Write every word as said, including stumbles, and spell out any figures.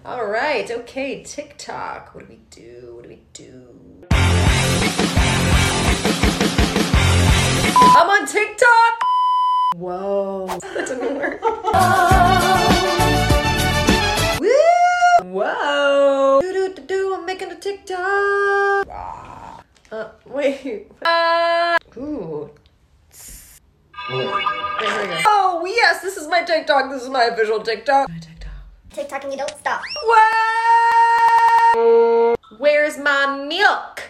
All right, okay, TikTok. What do we do? What do we do? I'm on TikTok! Whoa. That didn't work. Woo! Whoa! Do do do do, I'm making a TikTok! Ah. Uh, wait. Uh, ooh. There we go. Oh, yes, this is my TikTok. This is my official TikTok. My TikTok. TikTok and you don't stop. Wow! Where's my milk?